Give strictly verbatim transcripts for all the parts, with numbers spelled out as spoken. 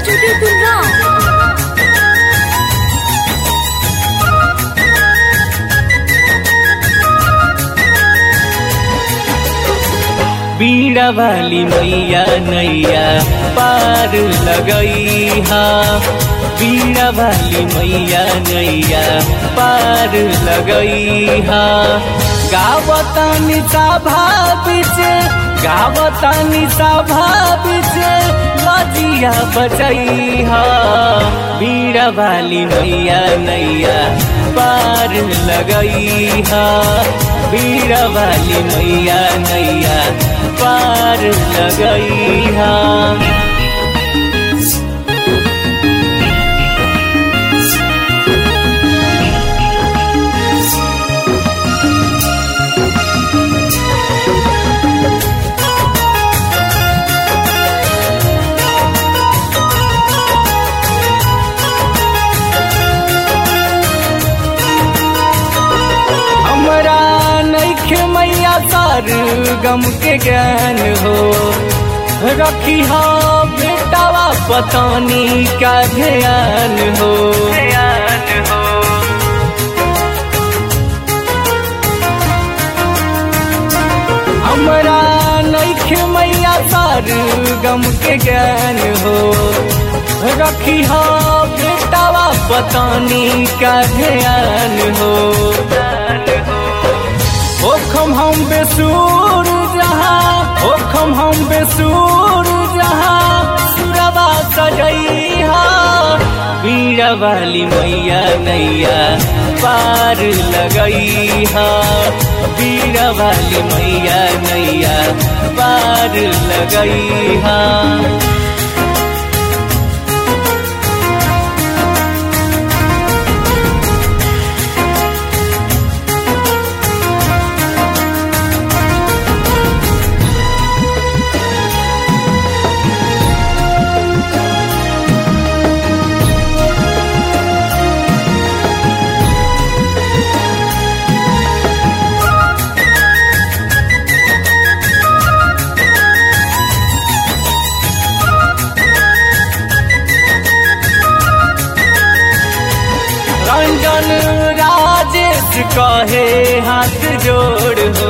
Studio Gurgaon। बीड़ा वाली मैया नैया पार लगई हा, बीड़ा वाली मैया नैया पार लगई हा। गावतानी सभा बिच, गावतानी सभा बिच लजिया बचई हा। बीड़ा वाली मैया नैया पार लगई हा, बीड़ा वाली मैया नैया पार लगई हा। हमरा नइखे मैया सार गम के ज्ञान हो, रखी हा बेटावा पतानी का ध्यान हो, ध्यान हो। हमरा नइखे मैया सार गम के ज्ञान हो, रखी हा बेटावा पतानी का ध्यान हो। ओखम हम बेसूर जहाँ, ओखम हम बेसूर जहाँ सुरबा सजई हा। बीड़ा वाली मैया नैया पार लगई हा, बीड़ा वाली मैया नैया पार लगई हा। रंजन राजेश कहे हाथ जोड़ हो,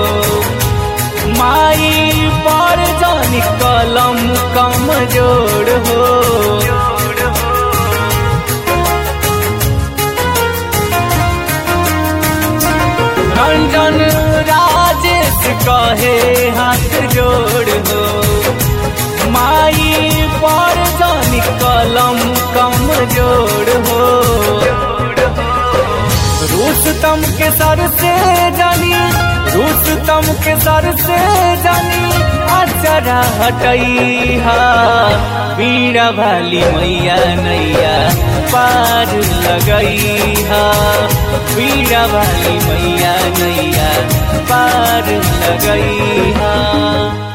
माई पर जानी कलम कम जोड़ हो। रंजन राजेश कहे हाथ जोड़ हो, माई पर जानी कलम कम जोड़ हो। रुस्तम के सर से जानी, रुस्तम के सर से जानी अचरा हटई हा। बीड़ा वाली मैया नैया पार लगई हा, बीड़ा वाली मैया नैया पार लगई हा।